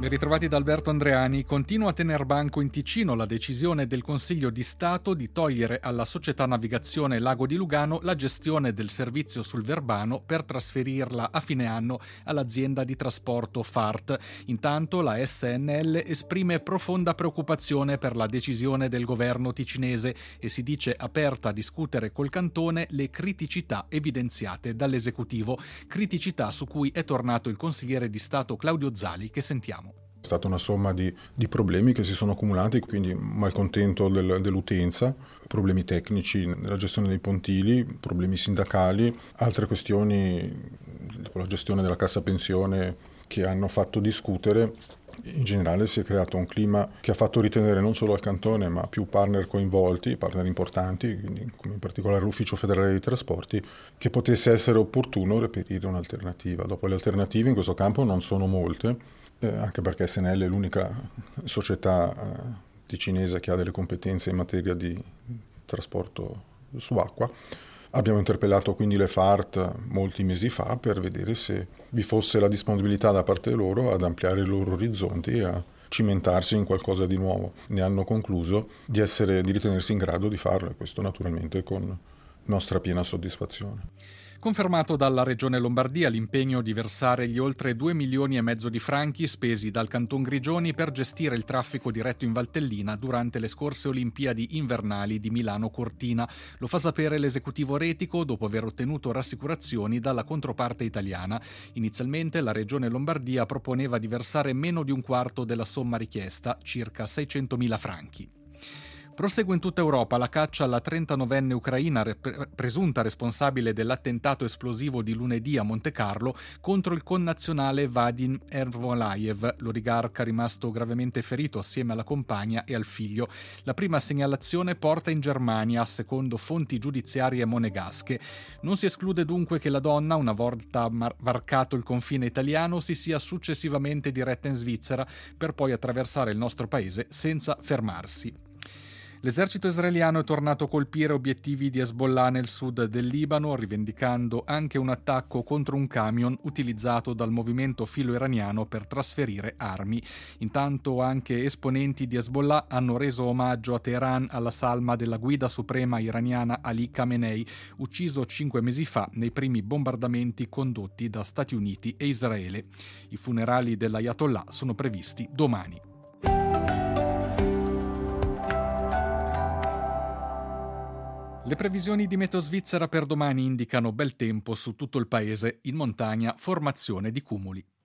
Ben ritrovati da Alberto Andreani. Continua a tener banco in Ticino la decisione del Consiglio di Stato di togliere alla società navigazione Lago di Lugano la gestione del servizio sul Verbano per trasferirla a fine anno all'azienda di trasporto FART. Intanto la SNL esprime profonda preoccupazione per la decisione del governo ticinese e si dice aperta a discutere col cantone le criticità evidenziate dall'esecutivo. Criticità su cui è tornato il consigliere di Stato Claudio Zali, che sentiamo. È stata una somma di problemi che si sono accumulati, quindi malcontento dell'utenza, problemi tecnici nella gestione dei pontili, problemi sindacali, altre questioni, tipo la gestione della cassa pensione, che hanno fatto discutere. In generale si è creato un clima che ha fatto ritenere non solo al cantone ma più partner coinvolti, partner importanti, quindi come in particolare l'Ufficio Federale dei Trasporti, che potesse essere opportuno reperire un'alternativa. Dopo le alternative in questo campo non sono molte, anche perché SNL è l'unica società ticinese che ha delle competenze in materia di trasporto su acqua. Abbiamo interpellato quindi le FART molti mesi fa per vedere se vi fosse la disponibilità da parte loro ad ampliare i loro orizzonti e a cimentarsi in qualcosa di nuovo. Ne hanno concluso di ritenersi in grado di farlo, e questo naturalmente con nostra piena soddisfazione. Confermato dalla Regione Lombardia l'impegno di versare gli oltre 2,5 milioni di franchi spesi dal Canton Grigioni per gestire il traffico diretto in Valtellina durante le scorse Olimpiadi invernali di Milano Cortina. Lo fa sapere l'esecutivo retico dopo aver ottenuto rassicurazioni dalla controparte italiana. Inizialmente la Regione Lombardia proponeva di versare meno di un quarto della somma richiesta, circa 600.000 franchi. Prosegue in tutta Europa la caccia alla 39enne ucraina presunta responsabile dell'attentato esplosivo di lunedì a Montecarlo contro il connazionale Vadim Ermolaev, l'oligarca rimasto gravemente ferito assieme alla compagna e al figlio. La prima segnalazione porta in Germania, secondo fonti giudiziarie monegasche. Non si esclude dunque che la donna, una volta varcato il confine italiano, si sia successivamente diretta in Svizzera per poi attraversare il nostro paese senza fermarsi. L'esercito israeliano è tornato a colpire obiettivi di Hezbollah nel sud del Libano, rivendicando anche un attacco contro un camion utilizzato dal movimento filo-iraniano per trasferire armi. Intanto anche esponenti di Hezbollah hanno reso omaggio a Teheran alla salma della guida suprema iraniana Ali Khamenei, ucciso 5 mesi fa nei primi bombardamenti condotti da Stati Uniti e Israele. I funerali dell'Ayatollah sono previsti domani. Le previsioni di Meteo Svizzera per domani indicano bel tempo su tutto il paese, in montagna formazione di cumuli.